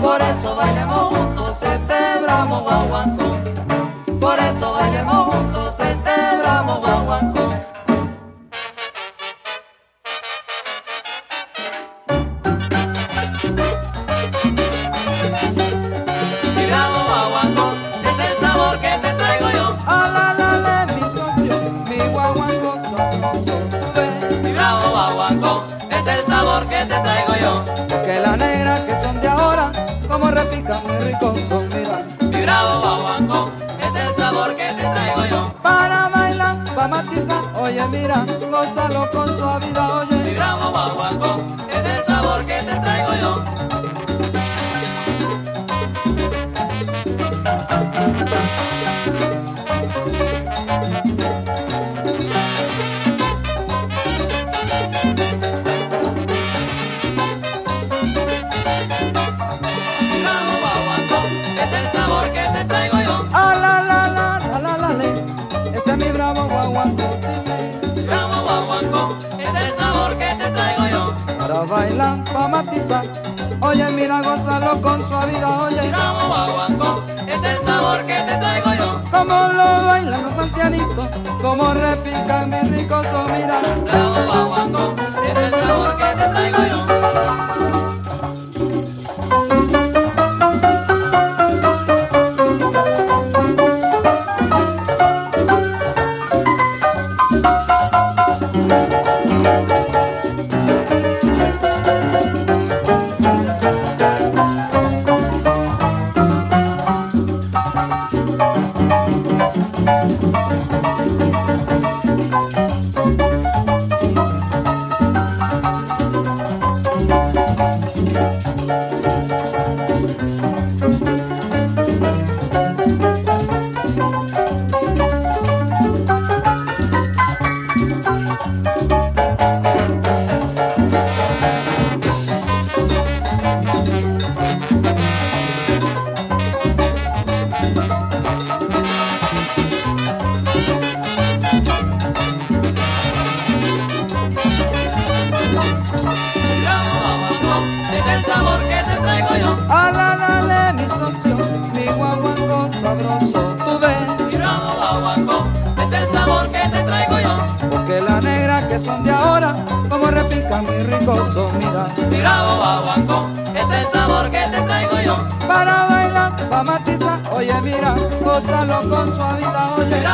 Por eso bailemos juntos este bravo guaguancó. Por eso bailemos juntos este bravo guaguancó. Mi bravo guaguancó es el sabor que te traigo yo. Alálale mi socio, mi guaguancó sabroso. Mi bravo guaguancó es el sabor que te traigo yo. Que la negra que son de ahora, como repican muy ricos son, mira. Mi bravo guaguancó es el sabor que te traigo yo. Para bailar, para matizar, oye mira, gózalo con suavidad, Mi oye. bravo guaguancó es el sabor que te traigo yo. Mi bravo guaguancó es el sabor que te traigo yo. Alálale, este es mi bravo guaguancó, sí, sí. Mi bravo guaguancó es el sabor que te traigo yo. Para bailar, para matizar, oye mira, gózalo con suavidad, Mi oye. bravo guaguancó es el sabor que te traigo yo. Como lo bailan los ancianitos, como repican mis ricos son, mira. Bravo guaguancó es el sabor que te traigo yo. Mi bravo guaguancó es el sabor que te traigo yo. Alálale mi socio, mi guaguancó sabroso, tú ves. Mi bravo guaguancó es el sabor que te traigo yo. Porque la negra que son de ahora, como repican mis ricos son, mira. Mi bravo guaguancó es el sabor que te traigo yo. Para bailar, para matizar, oye mira, gózalo con suavidad, Mi oye.